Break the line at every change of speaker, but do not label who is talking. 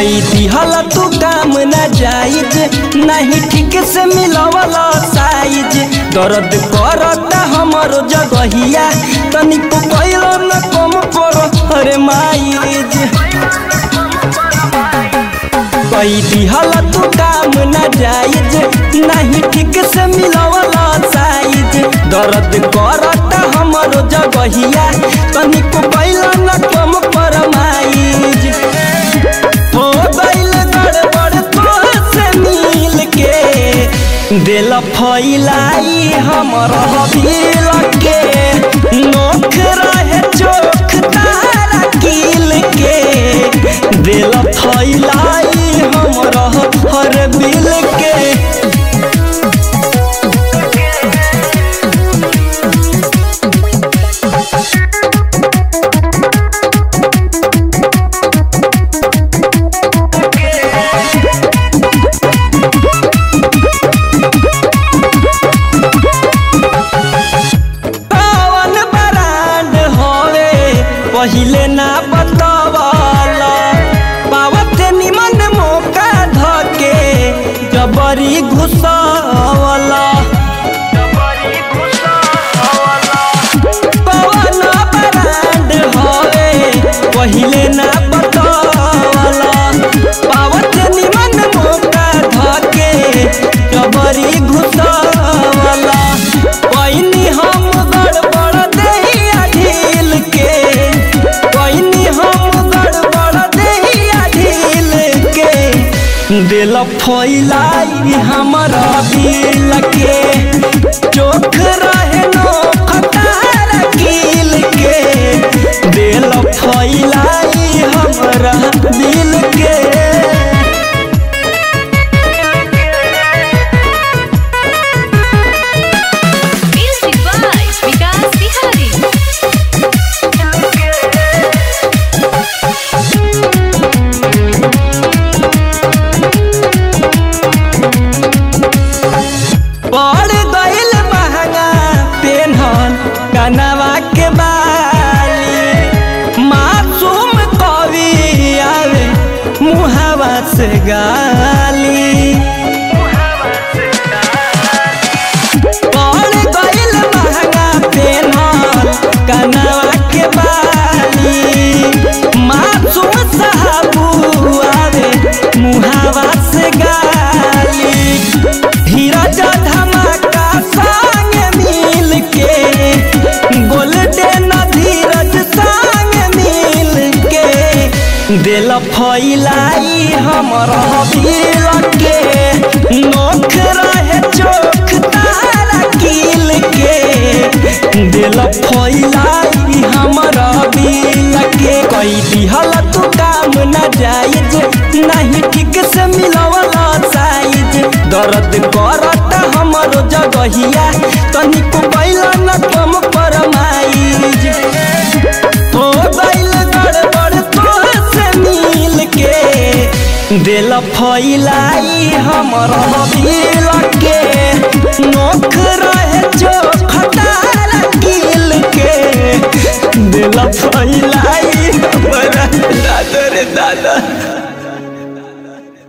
कई दिहल तू काम न जाइज नहीं ठीक से मिलवला साइज दर्द करता हमर जगहिया तनिको कइलो न कम पर अरे माइज कई दिहल तू काम न जाइज नहीं ठीक से मिलवला साइज दर्द करता हमर जगहिया तनिको कइलो न कम पर माइज हो बैल गड़बड़ तो से मिल के दिल फैलाई हमर दिल के नोख रहे चोख तारा किल के दिल फैलाई हमर हर बिल के पहिले ना बतावला पावत निमन मौका धके जबरी घुसावला पवन ब्रांड होवे पहिले ना बतावला पावत निमन मौका धके जबरी घुसावला पहिनी हम गड़बड़ देहिया ढील के दिल फैलाई हमारा दिल के चोख रहे नोख तारा किल के दिल फैलाई हमारा दिल के कनवा के बाली मासूम कवि आवे मुहावा से गाली पड़ गइल महंगा पेनल कनवा के बाली मासूम साहबू आवे मुहावा से गाली धीरज धमाका संग मिल के गोल्डन धीरज संग मिल के दिल फैलाई हमर दिल के नोख रहे चोख तारा किल के दिल फैलाई हमर दिल के कई दिहल तू काम न जाइज नहीं ठीक से मिलवला साइज दर्द करता हमर जगहिया तनिको बैला न कम पर माइज हो बैल गड़बड़ तो से मिल के दिल फैलाई हमर दिल के नोख रहे चोख तारा किल के दिल फैलाई हमर दादा रे दादा।